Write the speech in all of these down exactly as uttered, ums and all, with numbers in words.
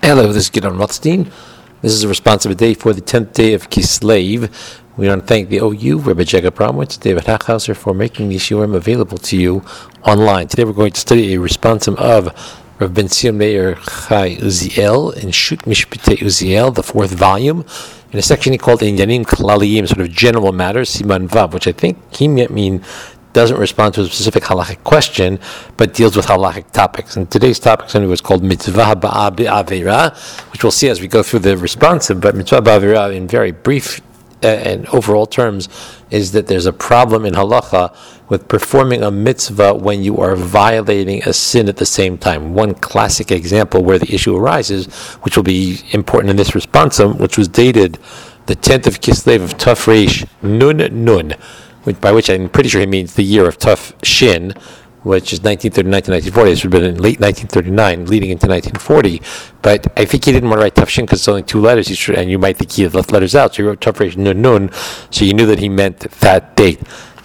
Hello, this is Gideon Rothstein. This is a responsive day for the tenth day of Kislev. We want to thank the O U, Rabbi Jacob Bramowitz, David Hachhauser, for making the shiurim available to you online. Today we're going to study a responsive of Rav Ben Zion Meir Chai Uziel in Shut Mishpatei Uziel, the fourth volume, in a section he called Inyanim Klaliyim, sort of general matters, Siman Vav, which I think he might mean doesn't respond to a specific halachic question, but deals with halachic topics. And today's topic was called Mitzvah Ba'a Be'avera, which we'll see as we go through the responsive. But Mitzvah Ba'avera, in very brief uh, and overall terms, is that there's a problem in halacha with performing a mitzvah when you are violating a sin at the same time. One classic example where the issue arises, which will be important in this responsive, which was dated the tenth of Kislev of Tuf Reish Nun Nun, by which I'm pretty sure he means the year of Tuf Shin, which is nineteen thirty-nine to nineteen forty. This would have been in late nineteen thirty-nine, leading into nineteen forty. But I think he didn't want to write Tuf Shin because it's only two letters, and you might think he had left letters out. So he wrote Tuf Reish Nun Nun, so you knew that he meant that date.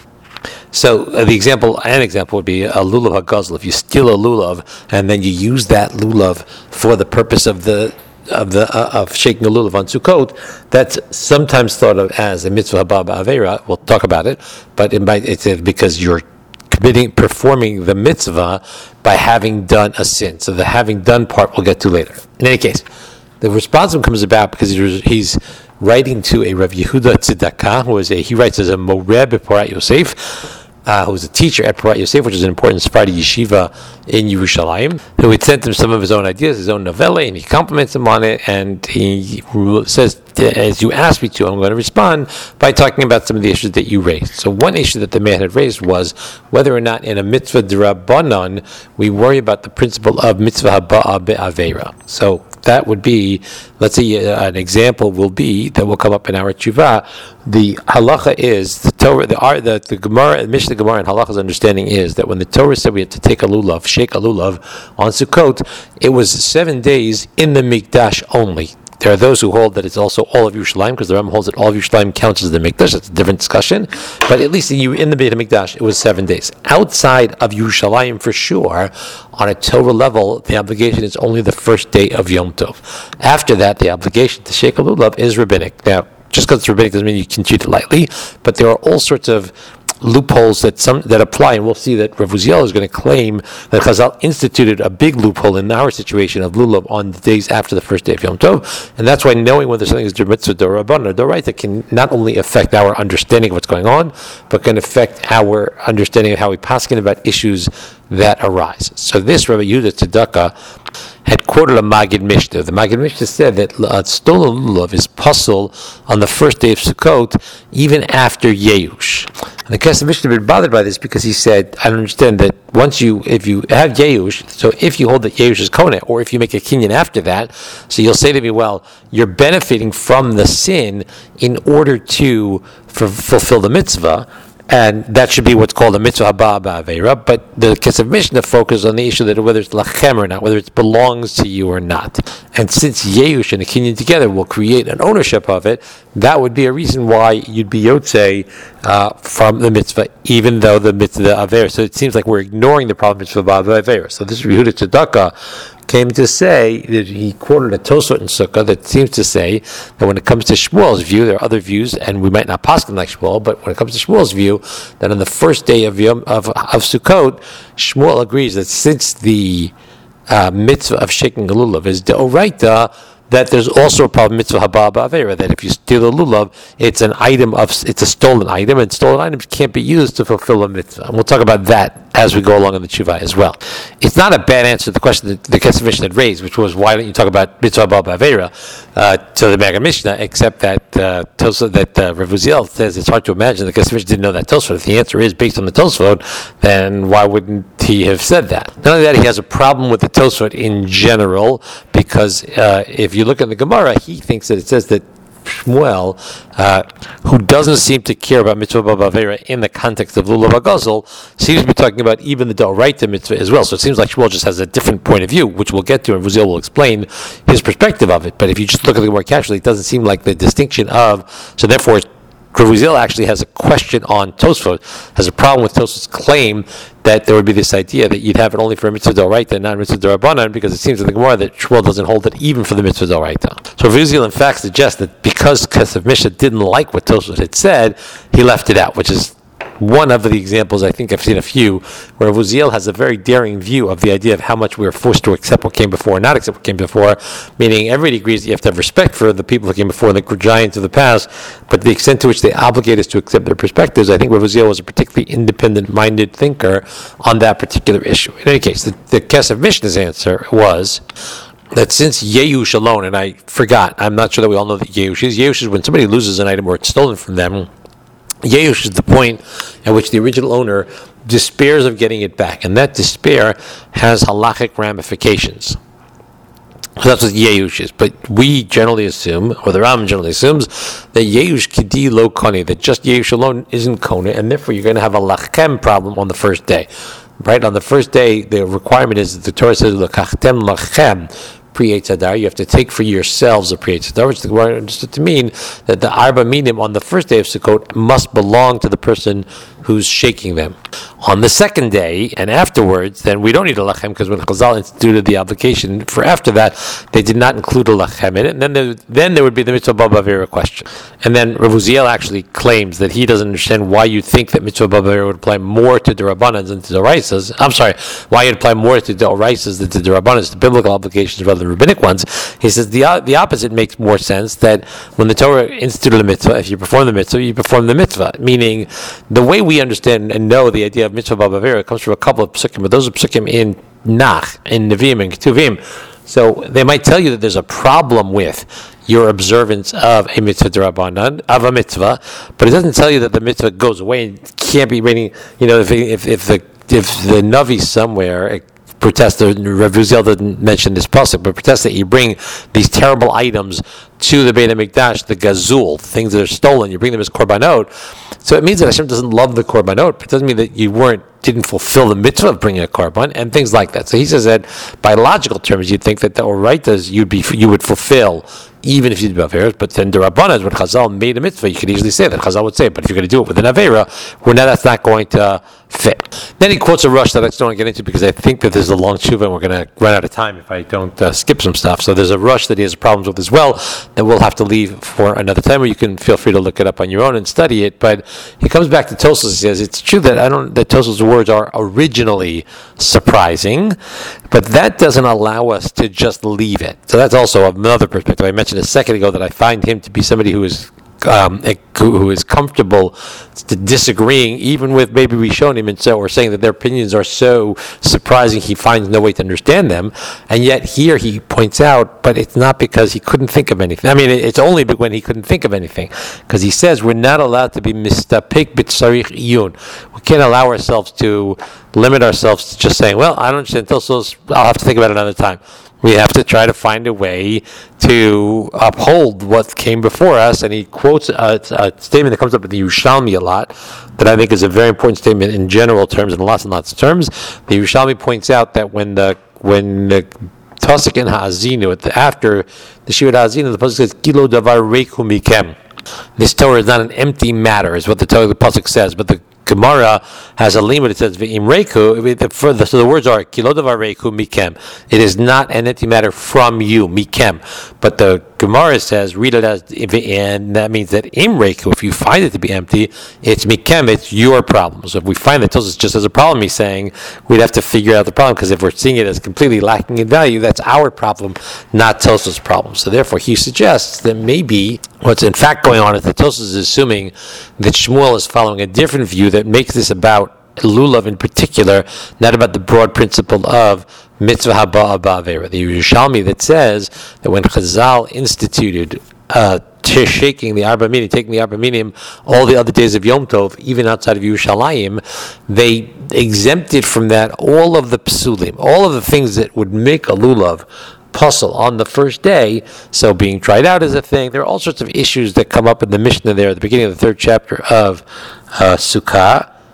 So uh, the example, an example would be a lulav hagazl. If you steal a lulav and then you use that lulav for the purpose of the of the uh, of shaking a lulav on Sukkot, that's sometimes thought of as a mitzvah haba ba'avera. We'll talk about it, but it might, it's because you're committing, performing the mitzvah by having done a sin. So the having done part we'll get to later. In any case, the response comes about because he's, he's writing to a Rav Yehuda Tzedakah, who is a he writes as a moreh b'Porat Yosef. Uh, who was a teacher at Porat Yosef, which is an important Sephardi yeshiva in Yerushalayim, who had sent him some of his own ideas, his own novella, and he compliments him on it, and he says, as you asked me to, I'm going to respond by talking about some of the issues that you raised. So one issue that the man had raised was whether or not in a mitzvah d'Rabbanan we worry about the principle of mitzvah haba'a be'avera. So that would be, let's say uh, an example will be, that will come up in our tshuva, the halacha is, the Torah, the, the, the Gemara, the Mishnah Gemara and halacha's understanding is that when the Torah said we had to take a lulav, shake a lulav on Sukkot, it was seven days in the Mikdash only. There are those who hold that it's also all of Yerushalayim, because the Ram holds that all of Yerushalayim counts as the Mikdash. That's a different discussion. But at least in, you, in the Beit HaMikdash, it was seven days. Outside of Yerushalayim, for sure, on a Torah level, the obligation is only the first day of Yom Tov. After that, the obligation to shake a lulav is rabbinic. Now, just because it's rabbinic doesn't mean you can treat it lightly, but there are all sorts of loopholes that some that apply, and we'll see that Rav Uziel is going to claim that Chazal instituted a big loophole in our situation of lulav on the days after the first day of Yom Tov, and that's why knowing whether something is mitzvah d'Rabbanan or d'oraita can not only affect our understanding of what's going on, but can affect our understanding of how we paskin about issues that arise. So this Rabbi Yehuda Tzedakah had quoted a Magid Mishnah. The Magid Mishnah said that uh, stolen lulav is puzzle on the first day of Sukkot, even after Yeush. And the Kesef Mishnah had been bothered by this because he said, I don't understand that once you, if you have Yeush, so if you hold that Yeush is Koneh, or if you make a kinyan after that, so you'll say to me, well, you're benefiting from the sin in order to f- fulfill the mitzvah, and that should be what's called a mitzvah haba ba'avera. But the Kesef Mishnah focuses on the issue that whether it's lachem or not, whether it belongs to you or not. And since Yeush and a kinyan together will create an ownership of it, that would be a reason why you'd be yotzei uh, from the mitzvah, even though the mitzvah avera. So it seems like we're ignoring the problem of mitzvah ba'avera. So this Yehuda Tzedakah came to say that he quoted a Tosfot in Sukkah that seems to say that when it comes to Shmuel's view, there are other views, and we might not paskin like Shmuel, but when it comes to Shmuel's view, that on the first day of Yom, of, of Sukkot, Shmuel agrees that since the uh, mitzvah of shaking a lulav is deoraita, that there's also a problem mitzvah haba ba'avera, that if you steal a lulav, it's an item of it's a stolen item, and stolen items can't be used to fulfill a mitzvah. And we'll talk about that as we go along in the tshuva as well. It's not a bad answer to the question that the Kesef Mishnah had raised, which was why don't you talk about mitzvah haba ba'avera uh, to the Maggid Mishnah, except that uh, Tosfot, that uh, Rav Uziel says it's hard to imagine the Kesef Mishnah didn't know that Tosfot. If the answer is based on the Tosfot, then why wouldn't he have said that? Not only that, he has a problem with the Tosfot in general, because uh, if you look at the Gemara, he thinks that it says that Shmuel, uh, who doesn't seem to care about mitzvah ba'avera in the context of lulav hagazl, seems to be talking about even the d'oraita mitzvah as well. So it seems like Shmuel just has a different point of view, which we'll get to, and Uziel will explain his perspective of it. But if you just look at it more casually, it doesn't seem like the distinction of, so therefore Rav Uziel actually has a question on Tosfot, has a problem with Tosfot's claim that there would be this idea that you'd have it only for a mitzvah d'oraita and not a mitzvah d'Rabbanan, because it seems in the Gemara that Shmuel doesn't hold it even for the mitzvah d'oraita. So Rav Uziel in fact suggests that because Kesef Mishnah didn't like what Tosfot had said, he left it out, which is one of the examples, I think I've seen a few, where Rav Uziel has a very daring view of the idea of how much we are forced to accept what came before and not accept what came before, meaning everybody agrees that you have to have respect for the people who came before, the giants of the past, but the extent to which they obligate us to accept their perspectives, I think Rav Uziel was a particularly independent-minded thinker on that particular issue. In any case, the, the Kesef Mishnah's answer was that since Yeush alone, and I forgot, I'm not sure that we all know that Yeush is, Yeush is when somebody loses an item or it's stolen from them. Yeush is the point at which the original owner despairs of getting it back, and that despair has halachic ramifications. So that's what Yeush is. But we generally assume, or the Rambam generally assumes, that Yeush kidi lo koni, that just Yeush alone isn't kona, and therefore you're going to have a lachem problem on the first day. Right? On the first day, the requirement is that the Torah says, l'kachtem lachem, pre-Eitz Hadar, you have to take for yourselves a pre-Eitz Hadar, which the Gemara understood to mean that the arba minim on the first day of Sukkot must belong to the person who's shaking them. On the second day and afterwards, then we don't need a lachem, because when Chazal instituted the obligation for after that, they did not include a lachem in it, and then there, then there would be the mitzvah b'avera question. And then Rav Uziel actually claims that he doesn't understand why you think that mitzvah b'avera would apply more to the Rabbanans than to the Oraisas. I'm sorry, why you'd apply more to the Oraisas than to the Rabbanans, the biblical obligations rather than rabbinic ones. He says the the opposite makes more sense, that when the Torah instituted a mitzvah, if you perform the mitzvah, you perform the mitzvah. Meaning, the way we understand and know the idea of mitzvah b'avera comes from a couple of psukim, but those are psukim in Nach, in Nevi'im, and Ketuvim. So they might tell you that there's a problem with your observance of a mitzvah d'Rabbanan, of a mitzvah, but it doesn't tell you that the mitzvah goes away and can't be reading. You know, if if, if the if the Navi somewhere protests, Rav Uziel didn't mention this pasuk, but protests that you bring these terrible items to the Beit HaMikdash, the gazul, things that are stolen, you bring them as korbanot. So it means that Hashem doesn't love the korbanot, but it doesn't mean that you weren't didn't fulfill the mitzvah of bringing a korban and things like that. So he says that by logical terms, you'd think that the oraitas you'd be you would fulfill even if you did Averas, but then the Rabbanan, when Chazal made a mitzvah, you could easily say that. Chazal would say, but if you're going to do it with an Avera, well, now that's not going to fit. Then he quotes a rush that I just don't want to get into because I think that there's a long tshuva and we're going to run out of time if I don't uh, skip some stuff. So there's a rush that he has problems with as well that we'll have to leave for another time, or you can feel free to look it up on your own and study it. But he comes back to Tosfos. He says, it's true that I don't that Tosfos' words are originally surprising, but that doesn't allow us to just leave it. So that's also another perspective. I mentioned a second ago that I find him to be somebody who is um, who is comfortable to disagreeing, even with maybe Rishonim, and so or saying that their opinions are so surprising he finds no way to understand them. And yet here he points out, but it's not because he couldn't think of anything. I mean, it's only when he couldn't think of anything, because he says we're not allowed to be mistapik b'tzarich iyun. We can't allow ourselves to limit ourselves to just saying, well, I don't understand Tosfos, I'll have to think about it another time. We have to try to find a way to uphold what came before us. And he quotes a, a statement that comes up in the Yerushalmi a lot, that I think is a very important statement in general terms and lots and lots of terms. The Yerushalmi points out that when the when the Tosik in Ha'azinu, after the Shir Ha'azinu, the pasuk says, "Kilo davar reiku mikem." This Torah is not an empty matter, is what the Torah, the pasuk says, but the Gemara has a limit. It says v'im reiku. So the words are kilo davar reiku mikem. It is not an empty matter from you, mikem. But the Gemara says, read it as, and that means that im reiku, if you find it to be empty, it's mikem. It's your problem. So if we find that Tosfos just as a problem, he's saying we'd have to figure out the problem, because if we're seeing it as completely lacking in value, that's our problem, not Tosfos' problem. So therefore, he suggests that maybe what's in fact going on is that Tosfos is assuming that Shmuel is following a different view that makes this about lulav in particular, not about the broad principle of mitzvah haba ba'avera. The Yerushalmi that says that when Chazal instituted uh, shaking the arba minim, taking the arba minim, all the other days of Yom Tov, even outside of Yerushalayim, they exempted from that all of the psulim, all of the things that would make a lulav puzzle on the first day. So being tried out is a thing. There are all sorts of issues that come up in the Mishnah there at the beginning of the third chapter of uh, Sukkah.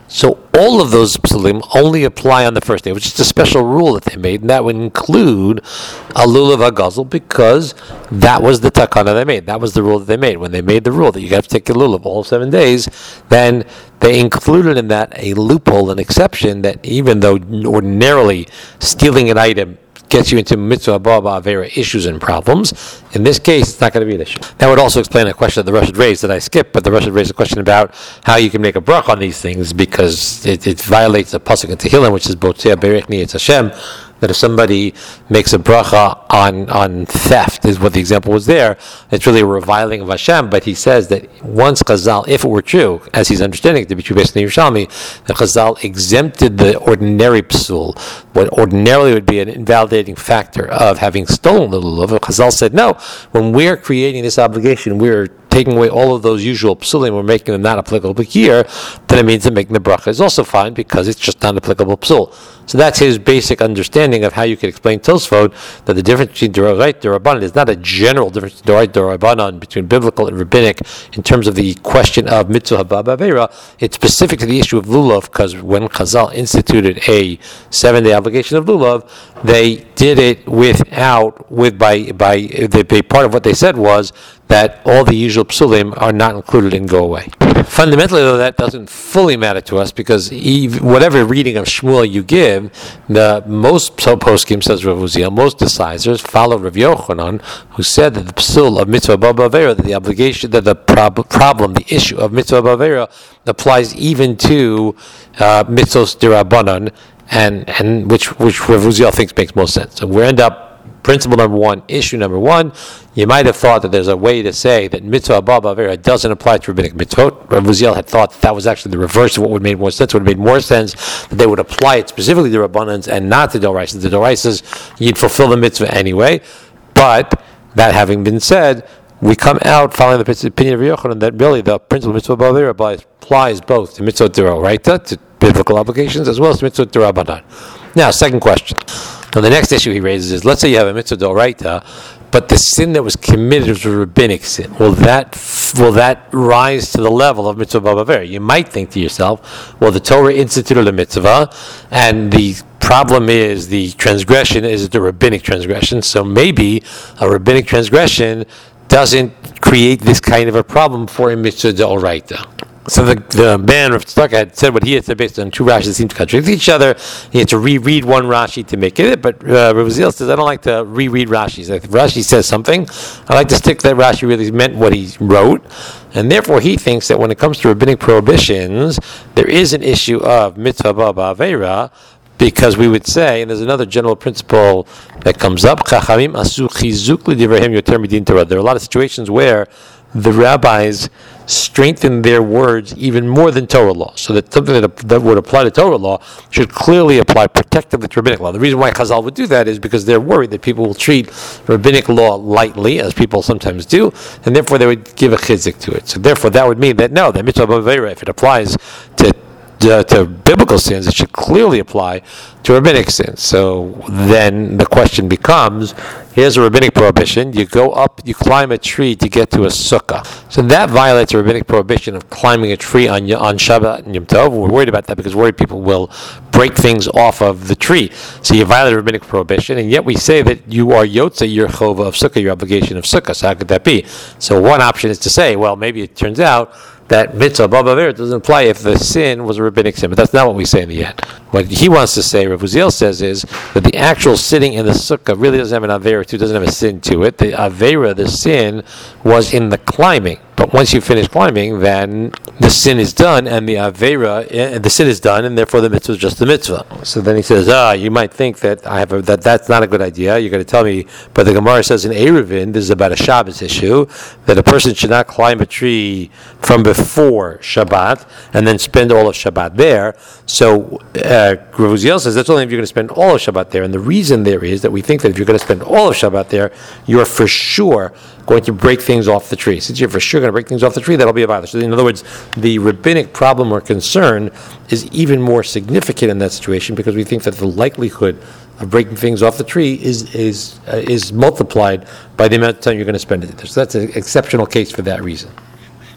So all of those psulim only apply on the first day, which is a special rule that they made, and that would include a lulav hagazel, because that was the takana they made. That was the rule that they made. When they made the rule that you have to take a lulav all seven days, then they included in that a loophole, an exception, that even though ordinarily stealing an item gets you into mitzvah baba avera issues and problems, in this case, it's not going to be an issue. That would also explain a question that the Rosh had raised that I skipped, but the Rosh had raised a question about how you can make a brach on these things, because it, it violates a pasuk in Tehillim, which is Botzei Berech Ni Etz Hashem, that if somebody makes a bracha on, on theft, is what the example was there, it's really a reviling of Hashem. But he says that once Chazal, if it were true, as he's understanding it to be true based on the Yerushalmi, that Chazal exempted the ordinary psul, what ordinarily would be an invalidating factor of having stolen the lulav, Chazal said, no, when we're creating this obligation, we're taking away all of those usual psulim, we're making them not applicable here, then it means that making the bracha is also fine because it's just not applicable psul. So that's his basic understanding of how you can explain Tosfot, that the difference between Doraita and Dorabanan is not a general difference between Doraita and Dorabanan, between biblical and rabbinic, in terms of the question of mitzvah haba b'avera. It's specific to the issue of lulav, because when Chazal instituted a seven-day obligation of lulav, they did it without, with by by the part of what they said was that all the usual psulim are not included and go away. Fundamentally, though, that doesn't fully matter to us, because even, whatever reading of Shmuel you give, the most poskim, says Rav Uziel, most decisors followed Rav Yochanan, who said that the psul of mitzvah baba avera, that the obligation, that the prob- problem, the issue of mitzvah baba avera applies even to uh, mitzvos derabanan, and and which which Rav Uziel thinks makes most sense. So we end up. Principle number one, issue number one, you might have thought that there's a way to say that mitzvah baba avera doesn't apply to rabbinic mitzvot. Rav Uziel had thought that, that was actually the reverse of what would make more sense. It would have made more sense that they would apply it specifically to Rabbanans and not to Doraisas. The Doraisas, you'd fulfill the mitzvah anyway. But that having been said, we come out following the opinion of Rav Yochanan that really the principle of mitzvah baba avera applies, applies both to mitzvot d'oraita, to biblical obligations, as well as to mitzvot d'Rabbanan. Now, second question. Now, the next issue he raises is, let's say you have a mitzvah d'oraita, but the sin that was committed was a rabbinic sin. Will that will that rise to the level of mitzvah baba avera? You might think to yourself, well, the Torah instituted a mitzvah, and the problem is the transgression is the rabbinic transgression, so maybe a rabbinic transgression doesn't create this kind of a problem for a mitzvah d'oraita. So the, the man, Rav Tzedakah, had said what he had said based on two Rashis that seemed to contradict each other. He had to reread one Rashi to make it, but uh, Rav Uziel says, I don't like to reread Rashis. If Rashi says something, I like to stick to that Rashi really meant what he wrote. And therefore he thinks that when it comes to rabbinic prohibitions, there is an issue of mitzvah baba avera, because we would say, and there's another general principle that comes up, Chachamim asu chizuk l'divrehim yoter midin Torah. There are a lot of situations where the rabbis strengthen their words even more than Torah law, so that something that, that would apply to Torah law should clearly apply protectively to rabbinic law. The reason why Chazal would do that is because they're worried that people will treat rabbinic law lightly, as people sometimes do, and therefore they would give a chizik to it. So therefore that would mean that no, the mitzvah b'avera, if it applies to Uh, to biblical sins, it should clearly apply to rabbinic sins. So then the question becomes, here's a rabbinic prohibition, you go up, you climb a tree to get to a sukkah. So that violates a rabbinic prohibition of climbing a tree on on Shabbat and Yom Tov. We're worried about that because we're worried people will break things off of the tree. So you violate a rabbinic prohibition, and yet we say that you are yotze your chova of sukkah, your obligation of sukkah. So how could that be? So one option is to say, well, maybe it turns out that mitzvah baba avera doesn't apply if the sin was a rabbinic sin, but that's not what we say in the end. What he wants to say, Rav Uziel says, is that the actual sitting in the sukkah really doesn't have an avera too, doesn't have a sin to it. The avera, the sin, was in the climbing. But once you finish climbing, then the sin is done, and the avera, uh, the sin is done, and therefore the mitzvah is just the mitzvah. So then he says, ah, you might think that I have a, that that's not a good idea. You're going to tell me, but the Gemara says in Eruvin, this is about a Shabbos issue, that a person should not climb a tree from before Shabbat and then spend all of Shabbat there. So uh, Rav Uziel says that's only if you're going to spend all of Shabbat there, and the reason there is that we think that if you're going to spend all of Shabbat there, you're for sure going to break things off the tree. Since you're for sure going to break things off the tree, that'll be a violation. So in other words, the rabbinic problem or concern is even more significant in that situation, because we think that the likelihood of breaking things off the tree is is uh, is multiplied by the amount of time you're going to spend it there. So that's an exceptional case for that reason.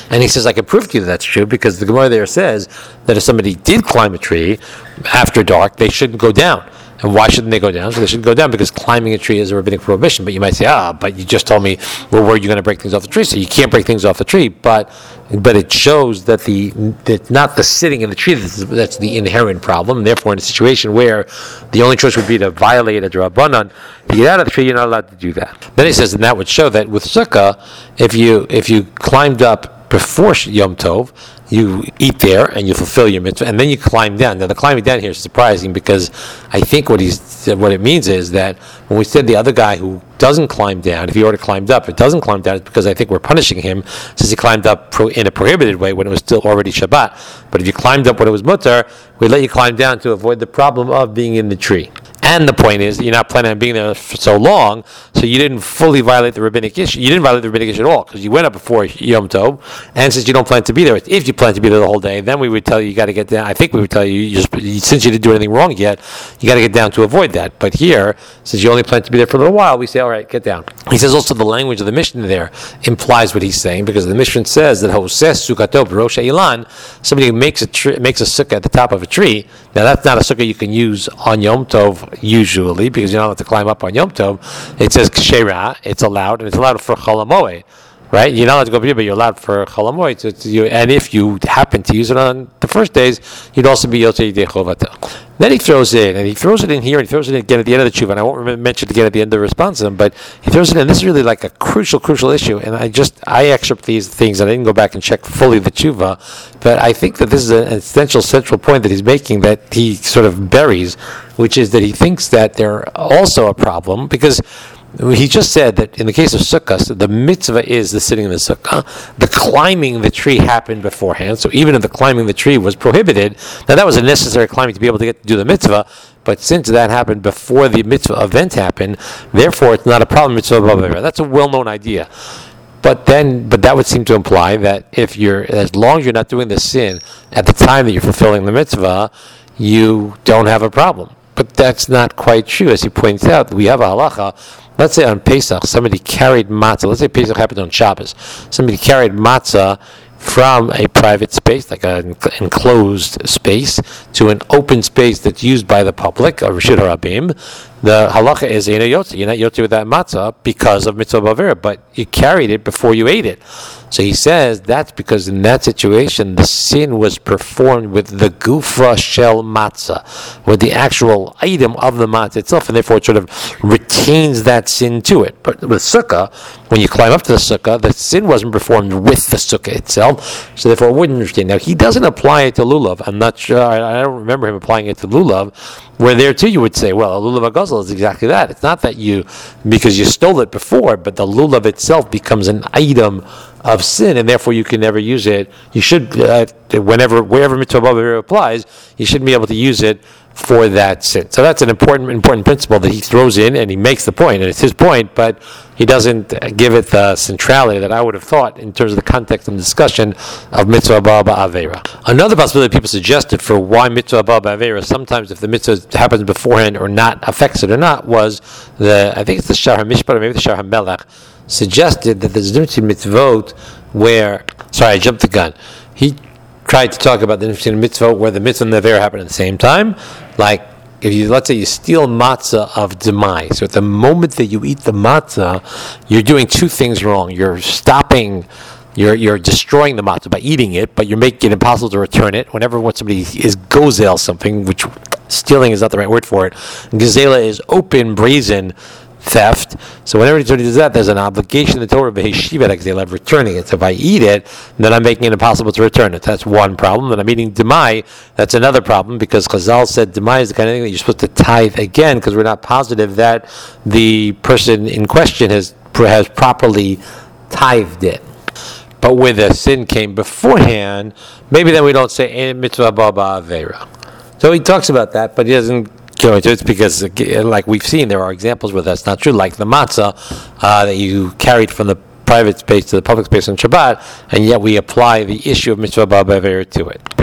And he says, I can prove to you that that's true because the Gemara there says that if somebody did climb a tree after dark, they shouldn't go down. And why shouldn't they go down? So they shouldn't go down because climbing a tree is a rabbinic prohibition. But you might say, ah, but you just told me, well, where are you going to break things off the tree? So you can't break things off the tree. But but it shows that the that not the sitting in the tree that's, that's the inherent problem. And therefore, in a situation where the only choice would be to violate a drabanan to get out of the tree, you're not allowed to do that. Then he says, and that would show that with sukkah, if you if you climbed up before Yom Tov, you eat there and you fulfill your mitzvah, and then you climb down. Now, the climbing down here is surprising because I think what he's what it means is that when we said the other guy who doesn't climb down, if he already climbed up, it doesn't climb down, it's because I think we're punishing him since he climbed up pro- in a prohibited way when it was still already Shabbat. But if you climbed up when it was mutter, we let you climb down to avoid the problem of being in the tree. And the point is that you're not planning on being there for so long, so you didn't fully violate the rabbinic issue. You didn't violate the rabbinic issue at all because you went up before Yom Tov, and since you don't plan to be there, if you plan to be there the whole day, then we would tell you you got to get down. I think we would tell you, you just, since you didn't do anything wrong yet, you got to get down to avoid that. But here, since you only plan to be there for a little while, we say, all right, get down. He says also the language of the Mishnah there implies what he's saying because the Mishnah says that Hoses Sukato B'Rosh Ilan, somebody who makes a tree, makes a sukkah at the top of a tree. Now that's not a sukkah you can use on Yom Tov usually because you're not allowed to climb up on Yom Tov. It says Kshera, it's allowed, and it's allowed for Chol HaMoed. Right? You're not allowed to go, but you're allowed for Chol HaMoed. So it's, you, and if you happen to use it on the first days, you'd also be Yotzei Yidei Chovata. Then he throws it in, and he throws it in here, and he throws it in again at the end of the tshuva, and I won't remember, mention it again at the end of the response to them, but he throws it in. This is really like a crucial, crucial issue, and I just, I excerpt these things, and I didn't go back and check fully the tshuva, but I think that this is an essential, central point that he's making that he sort of buries, which is that he thinks that they're also a problem, because he just said that in the case of sukkah, the mitzvah is the sitting in the sukkah. The climbing the tree happened beforehand, so even if the climbing the tree was prohibited, now that was a necessary climbing to be able to get to do the mitzvah, but since that happened before the mitzvah event happened, therefore it's not a problem. Mitzvah b'avera. That's a well-known idea. But then, but that would seem to imply that if you're, as long as you're not doing the sin at the time that you're fulfilling the mitzvah, you don't have a problem. But that's not quite true, as he points out. We have a halacha. Let's say on Pesach, somebody carried matzah. Let's say Pesach happened on Shabbos. Somebody carried matzah from a private space, like an enclosed space, to an open space that's used by the public, a Reshut HaRabim. The halacha is you're not yotzi. You're not yotzi with that matzah because of mitzvah b'avera, but you carried it before you ate it. So he says that's because in that situation the sin was performed with the gufa shel matzah, with the actual item of the matzah itself, and therefore it sort of retains that sin to it. But with sukkah, when you climb up to the sukkah, the sin wasn't performed with the sukkah itself, so therefore it wouldn't retain. Now he doesn't apply it to lulav. I'm not sure. I don't remember him applying it to lulav. Where there too you would say, well, a lulav aguzel is exactly that. It's not that you, because you stole it before, but the lulav itself becomes an item of sin, and therefore you can never use it. You should, uh, whenever, wherever mitzvah b'avera applies, you shouldn't be able to use it for that sin. So that's an important, important principle that he throws in, and he makes the point, and it's his point, but he doesn't give it the centrality that I would have thought in terms of the context and discussion of mitzvah b'avera. Another possibility people suggested for why mitzvah b'avera, sometimes if the mitzvah happens beforehand or not, affects it or not, was the, I think it's the Shar HaMishpat or maybe the Shar HaMelech, suggested that there's a difference in mitzvot where, sorry, I jumped the gun. He tried to talk about the difference in mitzvah where the mitzvah and the avera happen at the same time. Like, if you, let's say you steal matzah of demai, so at the moment that you eat the matzah, you're doing two things wrong. You're stopping, you're you're destroying the matzah by eating it, but you're making it impossible to return it. Whenever when somebody is gozel something, which stealing is not the right word for it, gazela is open, brazen theft. So whenever somebody does that, there's an obligation in the Torah of returning it. So if I eat it, then I'm making it impossible to return it. That's one problem. And I'm eating demai, that's another problem, because Chazal said demai is the kind of thing that you're supposed to tithe again, because we're not positive that the person in question has has properly tithed it. But where the sin came beforehand, maybe then we don't say eh, mitzvah b'avera. So he talks about that, but he doesn't go into it. It's because, like we've seen, there are examples where that's not true, like the matzah uh, that you carried from the private space to the public space on Shabbat, and yet we apply the issue of mitzvah b'avera to it.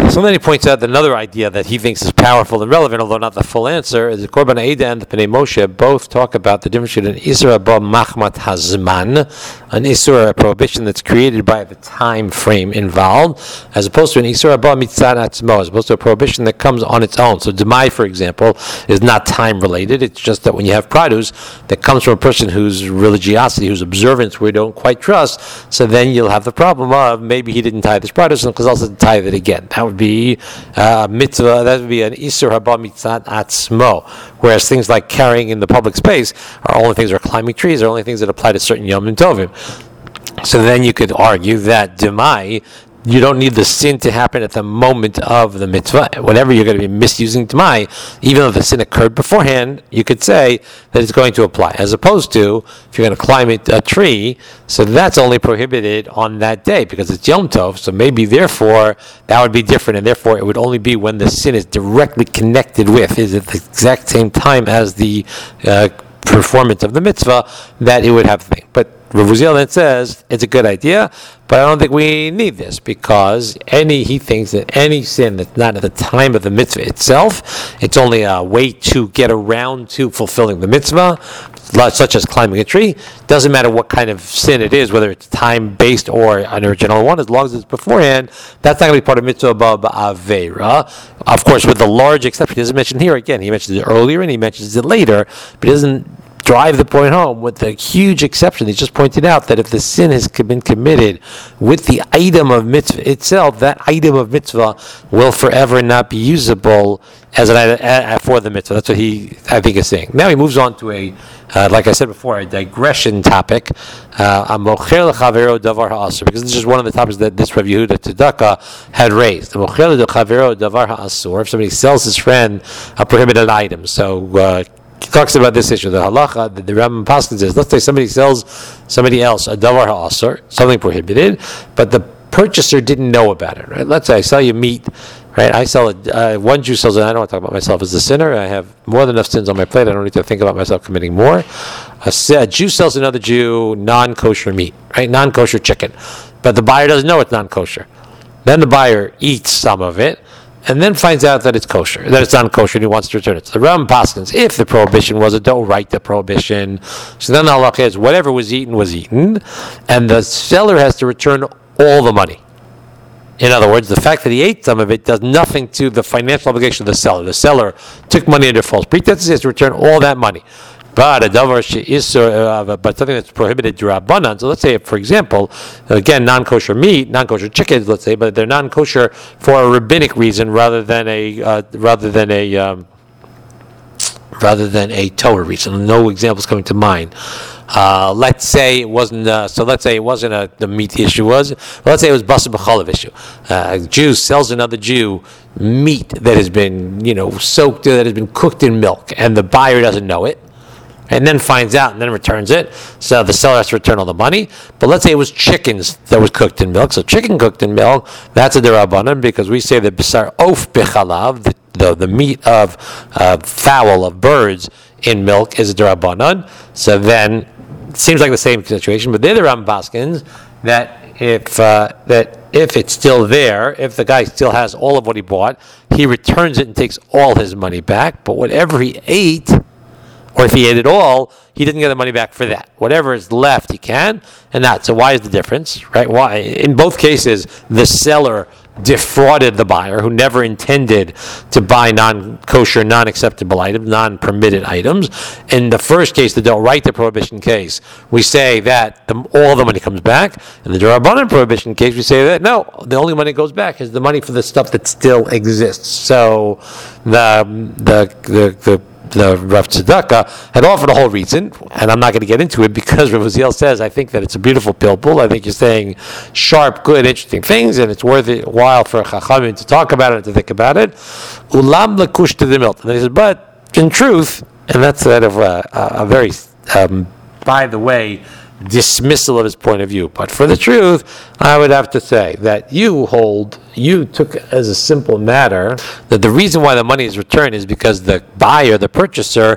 So then he points out that another idea that he thinks is powerful and relevant, although not the full answer, is the Korban Eidah and the Pnei Moshe both talk about the difference between an Isur Haba Machmat Hazman, an Isur, a prohibition that's created by the time frame involved, as opposed to an Isur Haba Mitzad Atzmo, as opposed to a prohibition that comes on its own. So Demai, for example, is not time related. It's just that when you have produce that comes from a person whose religiosity, whose observance we don't quite trust, so then you'll have the problem of maybe he didn't tie this produce and Chazal didn't tie it again. That would be uh, mitzvah. That would be an Isur Haba Mitzad Atzmo. Whereas things like carrying in the public space are only things that are climbing trees, are only things that apply to certain Yom and Tovim. So then you could argue that Demai, you don't need the sin to happen at the moment of the mitzvah. Whenever you're going to be misusing Demai, even though the sin occurred beforehand, you could say that it's going to apply. As opposed to, if you're going to climb a tree, so that's only prohibited on that day because it's Yom Tov, so maybe therefore that would be different, and therefore it would only be when the sin is directly connected with, is at the exact same time as the uh, performance of the mitzvah, that it would have the thing. But Rav Uziel then says it's a good idea, but I don't think we need this because any he thinks that any sin that's not at the time of the mitzvah itself, it's only a way to get around to fulfilling the mitzvah, such as climbing a tree. Doesn't matter what kind of sin it is, whether it's time-based or an original one, as long as it's beforehand, that's not going to be part of mitzvah ba'avera. Of course, with the large exception, he doesn't mention here again. He mentions it earlier and he mentions it later, but he doesn't drive the point home with the huge exception. He just pointed out that if the sin has been committed with the item of mitzvah itself, that item of mitzvah will forever not be usable as an item for the mitzvah. That's what he, I think, is saying. Now he moves on to a, uh, like I said before, a digression topic. Uh, because this is one of the topics that this Rav Yehuda Tzedakah had raised. If somebody sells his friend a prohibited item, so uh, he talks about this issue. The halacha, the, the Rambam Paskin says, let's say somebody sells somebody else a davar ha'asur, something prohibited, but the purchaser didn't know about it. Right? Let's say I sell you meat. Right? I sell it. Uh, one Jew sells it. I don't want to talk about myself as a sinner. I have more than enough sins on my plate. I don't need to think about myself committing more. A, a Jew sells another Jew non-kosher meat, right? Non-kosher chicken, but the buyer doesn't know it's non-kosher. Then the buyer eats some of it, and then finds out that it's kosher, that it's non-kosher, and he wants to return it. So the Rambam Paskins, if the prohibition was a don't write the prohibition, so then the halacha is whatever was eaten was eaten, and the seller has to return all the money. In other words, the fact that he ate some of it does nothing to the financial obligation of the seller. The seller took money under false pretenses, he has to return all that money. But a davar she'isur, but something that's prohibited d'Rabbanan. So let's say, for example, again, non-kosher meat, non-kosher chickens, let's say, but they're non-kosher for a rabbinic reason rather than a uh, rather than a um, rather than a Torah reason. No examples coming to mind. Uh, let's say it wasn't. Uh, so let's say it wasn't a the meat issue was. Well, let's say it was basar b'chalav issue. Uh, a Jew sells another Jew meat that has been, you know, soaked, that has been cooked in milk, and the buyer doesn't know it, and then finds out and then returns it. So the seller has to return all the money. But let's say it was chickens that was cooked in milk. So chicken cooked in milk, that's a d'Rabbanan, because we say that b'sar of b'chalav, the, the the meat of uh, fowl, of birds in milk, is a d'Rabbanan. So then it seems like the same situation, but they're the Rambam Paskins that if uh, that if it's still there, if the guy still has all of what he bought, he returns it and takes all his money back. But whatever he ate, or if he ate it all, he didn't get the money back for that. Whatever is left, he can, and that. So why is the difference, right? Why? In both cases, the seller defrauded the buyer, who never intended to buy non-kosher, non-acceptable items, non-permitted items. In the first case, the don't write the prohibition case, we say that the, all the money comes back. In the d'Rabbanan prohibition case, we say that no, the only money that goes back is the money for the stuff that still exists. So the the the, the the Rav Tzedakah had offered a whole reason, and I'm not going to get into it because Rav Uziel says I think that it's a beautiful pilpul. I think you're saying sharp, good, interesting things, and it's worth it while for Chachamim to talk about it and to think about it. Ulam lekush to the milt. And he says, but in truth, and that's sort of a, a, a very, um, by the way, dismissal of his point of view. But for the truth, I would have to say that you hold, you took as a simple matter that the reason why the money is returned is because the buyer, the purchaser,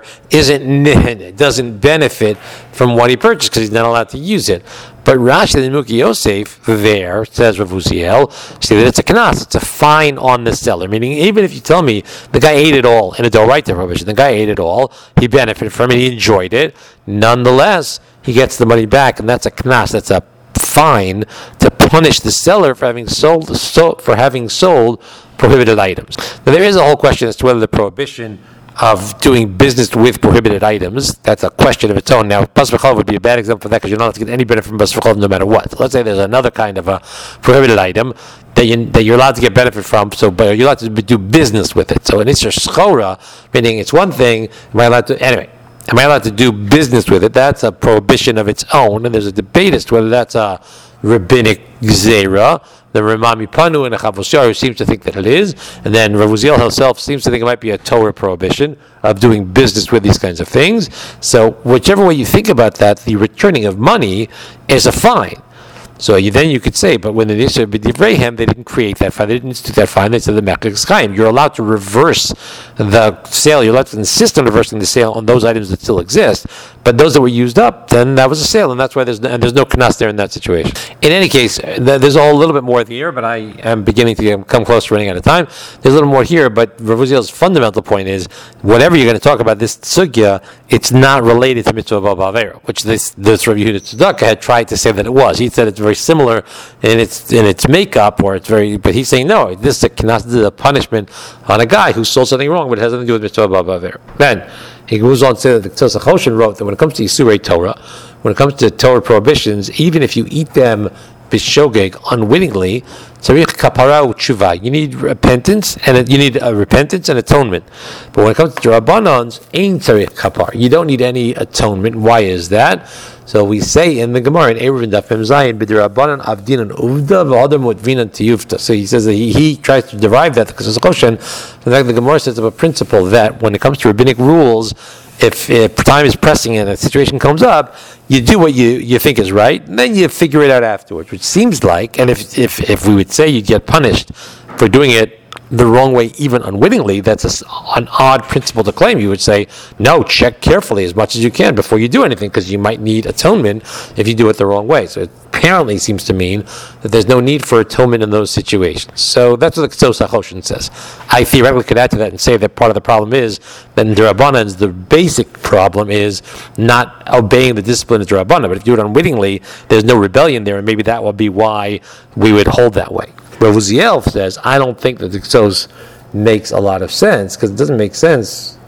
isn't doesn't benefit from what he purchased because he's not allowed to use it. But Rashi and Muki Yosef there says Rav Uziel, say that it's a knas, it's a fine on the seller. Meaning, even if you tell me the guy ate it all in a doraita prohibition, the guy ate it all, he benefited from it, he enjoyed it. Nonetheless, he gets the money back, and that's a knas, that's a fine to punish the seller for having sold so, for having sold prohibited items. Now, there is a whole question as to whether the prohibition of doing business with prohibited items, that's a question of its own. Now, Bas V'chol would be a bad example for that because you're not allowed to get any benefit from Bas V'chol no matter what. So let's say there's another kind of a prohibited item that, you, that you're allowed to get benefit from, so but you're allowed to do business with it. So an Isser Schora, meaning it's one thing, am I allowed to, anyway, am I allowed to do business with it? That's a prohibition of its own, and there's a debate as to whether that's a rabbinic gzera. The Ramami Panu and the Chavos Yair seems to think that it is, and then Rav Uziel himself seems to think it might be a Torah prohibition of doing business with these kinds of things. So whichever way you think about that, the returning of money is a fine. So you, then you could say, but when the Nisha B'divreihem, they didn't create that fine, they didn't institute that fine, they said the Mechlik Chaim. You're allowed to reverse the sale, you're allowed to insist on reversing the sale on those items that still exist, but those that were used up, then that was a sale, and that's why there's no, and there's no knas there in that situation. In any case, there's a little bit more here, but I am beginning to come close to running out of time. There's a little more here, but Rav Uziel's fundamental point is, whatever you're going to talk about this sugya, it's not related to mitzvah ba'avera, which this, this Rav Yehuda Tzedakah had tried to say that it was. He said it's very similar in its in its makeup, or it's very, but he's saying no, this is a, this is a punishment on a guy who sold something wrong, but it has nothing to do with mitzvah ba'avera. Then he goes on to say that the Tzos HaChoshen wrote that when it comes to Yisurei Torah, when it comes to Torah prohibitions, even if you eat them b'shogeg unwittingly, tzarich kapara u'tshuva. You need repentance and you need a repentance and atonement. But when it comes to Rabbanans, ein tzarich kapar. You don't need any atonement. Why is that? So we say in the Gemara in Eruv and Daf Mem Zayin, b'derabanan avdinan uvda v'adam mutvinan tiyufta. So he says that he, he tries to derive that because it's a koshen. In fact, the Gemara says of a principle that when it comes to rabbinic rules, If, if time is pressing and a situation comes up, you do what you, you think is right, and then you figure it out afterwards, which seems like, and if, if, if we would say you'd get punished for doing it the wrong way, even unwittingly, that's a, an odd principle to claim. You would say, no, check carefully as much as you can before you do anything, because you might need atonement if you do it the wrong way. So it apparently seems to mean that there's no need for atonement in those situations. So that's what the Tzos HaChoshen says. I theoretically could add to that and say that part of the problem is that in D'Rabbanans, the basic problem is not obeying the discipline of D'Rabbanan. But if you do it unwittingly, there's no rebellion there, and maybe that will be why we would hold that way. Rav Uziel says, I don't think that the Tzos makes a lot of sense, because it doesn't make sense.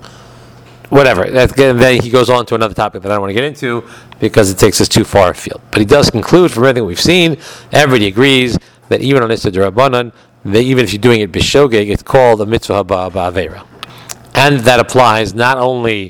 Whatever. That's, then he goes on to another topic that I don't want to get into, because it takes us too far afield. But he does conclude from everything we've seen, everybody agrees that even on Issa D'Rabbanan, even if you're doing it b'shogeg, it's called a mitzvah ba'avera. And that applies not only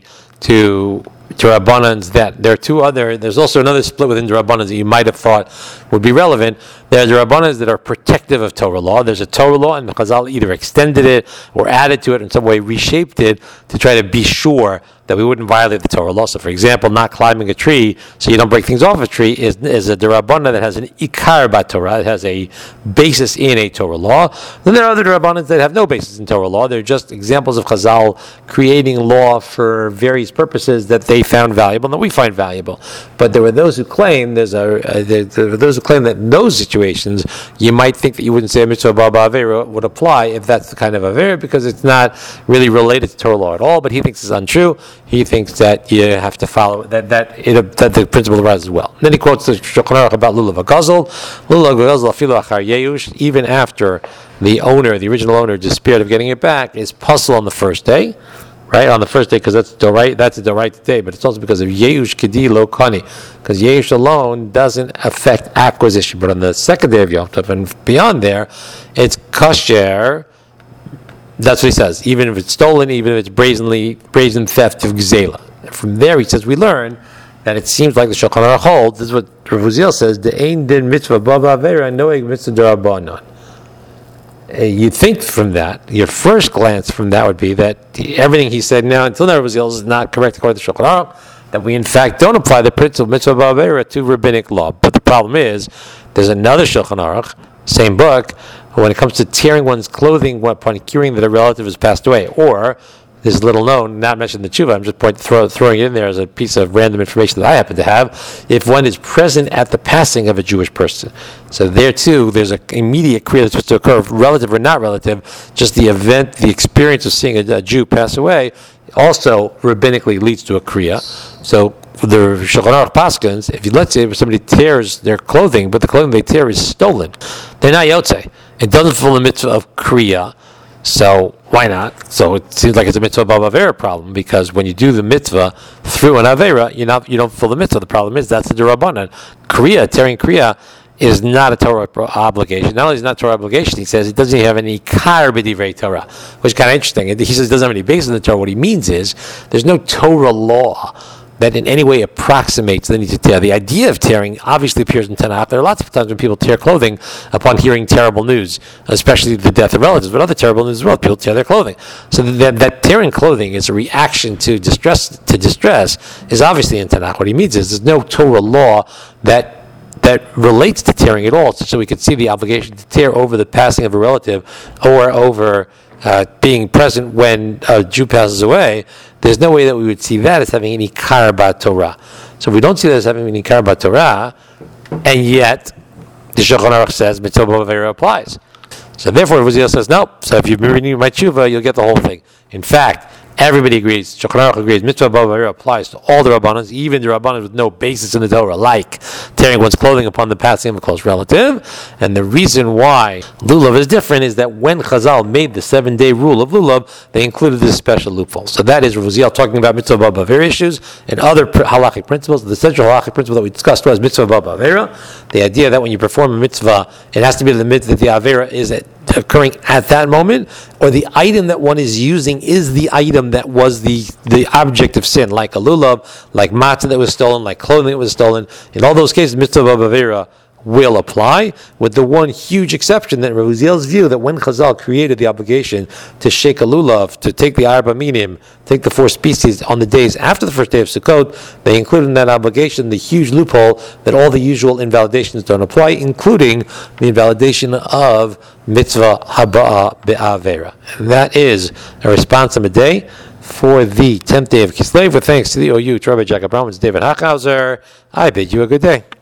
to D'Rabbanans, that there are two other, there's also another split within D'Rabbanans that you might have thought would be relevant. There are D'Rabbanans that are protective of Torah law. There's a Torah law, and the Chazal either extended it or added to it in some way, reshaped it to try to be sure that we wouldn't violate the Torah law. So, for example, not climbing a tree so you don't break things off a tree is, is a D'Rabbanah that has an Ikar B'Torah. It has a basis in a Torah law. Then there are other D'Rabbanahs that have no basis in Torah law. They're just examples of Chazal creating law for various purposes that they found valuable and that we find valuable. But there were those who claim there's a uh, there, there were those who claim that in those situations you might think that you wouldn't say a mitzvah ba'avera would apply if that's the kind of avera, because it's not really related to Torah law at all. But he thinks it's untrue. He thinks that you have to follow that that it, that the principle arises as well. And then he quotes the Shulchan Aruch about lulav hagazel, lulav hagazel afilu achar yeush, even after the owner, the original owner, despaired of getting it back, is puzzle on the first day. Right, on the first day, because that's the right, that's the right day, but it's also because of Yeush Kedi Lo Kani, because Yeush alone doesn't affect acquisition. But on the second day of Yom Tov and beyond there, it's kasher. That's what he says. Even if it's stolen, even if it's brazenly brazen theft of Gzela. From there, he says we learn that it seems like the Shulchan Aruch holds. This is what Rav Uziel says: the ein din mitzvah ba'avera noeg mitzvah d'Rabbanan. Uh, you'd think from that, your first glance from that would be that the, everything he said now until now is not correct according to Shulchan Aruch. that we in fact don't apply the principle of mitzvah ba'avera to rabbinic law. But the problem is, there's another Shulchan Aruch, same book, when it comes to tearing one's clothing upon hearing that a relative has passed away, or this is little known, not mentioned in the tshuva, I'm just point, throw, throwing it in there as a piece of random information that I happen to have, if one is present at the passing of a Jewish person. So there too, there's an immediate kriya that's supposed to occur, relative or not relative, just the event, the experience of seeing a, a Jew pass away, also rabbinically leads to a kriya. So the Shulchan Aruch paskins, if you, let's say somebody tears their clothing, but the clothing they tear is stolen, they're not yotzei. It doesn't fulfill the mitzvah of kriya. So why not? So it seems like it's a mitzvah b'avera problem, because when you do the mitzvah through an avera, you not you don't fulfill the mitzvah. The problem is that's the derabanan. Kriya, tearing kriya, is not a Torah obligation. Not only is it not a Torah obligation, he says it doesn't even have any kar b'divrei Torah, which is kind of interesting. He says it doesn't have any basis in the Torah. What he means is there's no Torah law that in any way approximates the need to tear. The idea of tearing obviously appears in Tanakh. There are lots of times when people tear clothing upon hearing terrible news, especially the death of relatives, but other terrible news as well. People tear their clothing. So that, that tearing clothing is a reaction to distress, to distress is obviously in Tanakh. What he means is there's no Torah law that that relates to tearing at all, so we could see the obligation to tear over the passing of a relative or over Uh, being present when a Jew passes away. There's no way that we would see that as having any kar ba Torah. So if we don't see that as having any kar ba Torah, and yet the Shulchan Aruch says mitzvah b'avera applies. So therefore, Raziel says no. So if you've been reading my tshuva, you'll get the whole thing. In fact, everybody agrees. Shulchan Aruch agrees. Mitzvah b'avera applies to all the rabbanos, even the rabbanos with no basis in the Torah, like tearing one's clothing upon the passing of a close relative. And the reason why lulav is different is that when Chazal made the seven-day rule of lulav, they included this special loophole. So that is Raziel talking about mitzvah b'avera issues and other halachic principles. The central halachic principle that we discussed was mitzvah b'avera. The idea that when you perform a mitzvah, it has to be the mitzvah that the avera is at occurring at that moment, or the item that one is using is the item that was the, the object of sin, like a lulav, like matzah that was stolen, like clothing that was stolen. In all those cases, mitzvah b'avera will apply, with the one huge exception that Raziel's view that when Chazal created the obligation to shake a lulav, to take the arba minim, take the four species on the days after the first day of Sukkot, they included in that obligation the huge loophole that all the usual invalidations don't apply, including the invalidation of mitzvah haba'a be'avera. And that is a response of a day for the tenth day of Kislev. With thanks to the O U, to Rabbi Jacob Brahman, David Hachhauser, I bid you a good day.